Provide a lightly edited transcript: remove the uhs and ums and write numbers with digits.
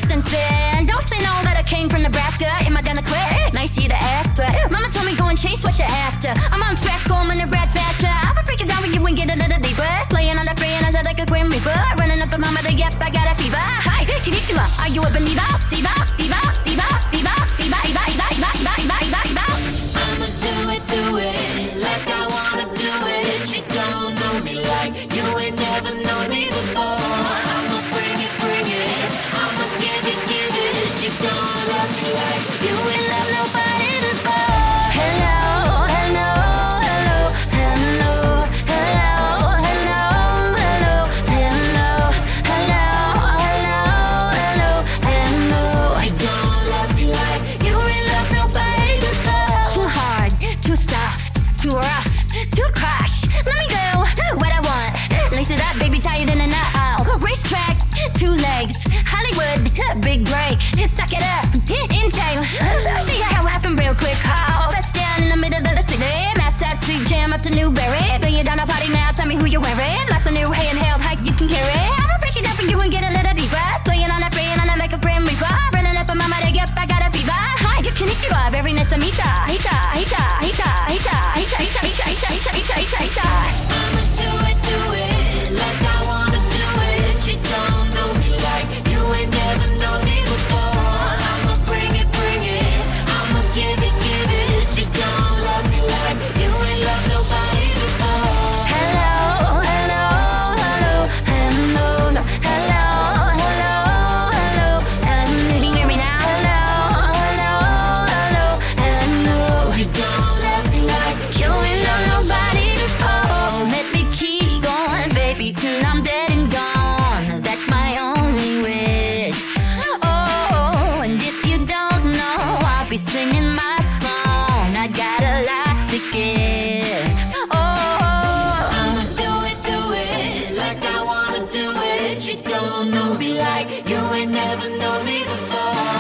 since then. Don't they know that I came from Nebraska? Am I gonna quit? Nice you to ask, but mama told me go and chase what you asked her. I'm on track, so I'm in the red faster. I'ma break it down with you and get a little deeper. Slaying on the prey and I said like a grim reaper. Running up the mama, the yep, I got a fever. Hi, konnichiwa, are you a believer? Siva, diva, diva, diva, diva, diva, diva, diva, diva, diva, diva. I'ma do it, like I wanna do it. You don't know me like you ain't never known me before. I'ma bring it, I'ma give it. You don't love me like you ain't love nobody before. Hello, hello, hello, hello, hello, hello, hello, hello, hello, hello, hello, hello. You don't love me like you ain't love nobody before. Too hard, too soft, too rough, too crush. Let me go, what I want. Lace it up, baby, tie it in a knot. Racetrack, 2 legs, Hollywood, big break. Stack it up, in time. See how it happened real quick. Oh, that's down in the middle of the city. Massachusetts Street Jam up to Newberry. Bring it down a party now, tell me who you're wearing. Lots of new handheld hike you can carry. I'ma break it up for you and get a little deeper. Slaying on a praying on it like a grim reaper. Running up for mama to get back out of fever. Hi, konnichiwa, very nice to meet ya. Hita, hita, hita, hita, hita, hita, hita, hita, hita, hita, hita, hita. I'ma do it, like I wanna do it. You don't know me like you ain't never known me before. I'ma bring it, I'ma give it. You don't love me like you ain't love nobody before. Hello, hello, hello, hello, hello, hello, hello, hello. Can you hear me now? Hello, hello, hello, hello. You don't love me like You ain't love nobody before. Let me keep going, baby, till I'm dead and gone. That's my only wish. Oh, and if you don't know, I'll be singing my song. I got a lot to give. Oh, I'ma do it, like I wanna do it. You don't know me like you ain't never known me before.